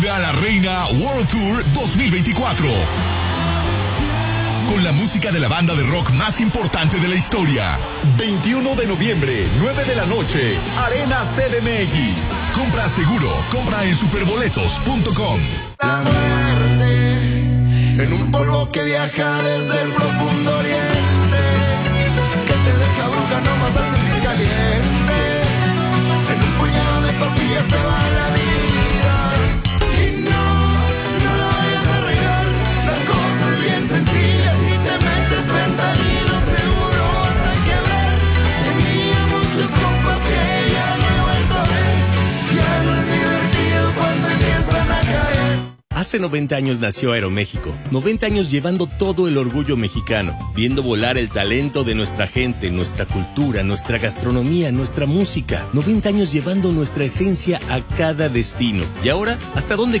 A la Reina World Tour 2024. Con la música de la banda de rock más importante de la historia. 21 de noviembre, 9 de la noche, Arena CDMX. Compra seguro, compra en superboletos.com. La muerte, en un polvo que viaja desde el profundo oriente, que te deja bruja nomás al sentir caliente. En un puñado de pastillas se va la vida. Sencilla, si te metes fentanilo seguro vas a quebrar. Tenía muchos compas que ya no he vuelto a ver. Ya no es divertido cuando empiezan a caer. Hace 90 años nació Aeroméxico, 90 años llevando todo el orgullo mexicano, viendo volar el talento de nuestra gente, nuestra cultura, nuestra gastronomía, nuestra música, 90 años llevando nuestra esencia a cada destino. ¿Y ahora? ¿Hasta dónde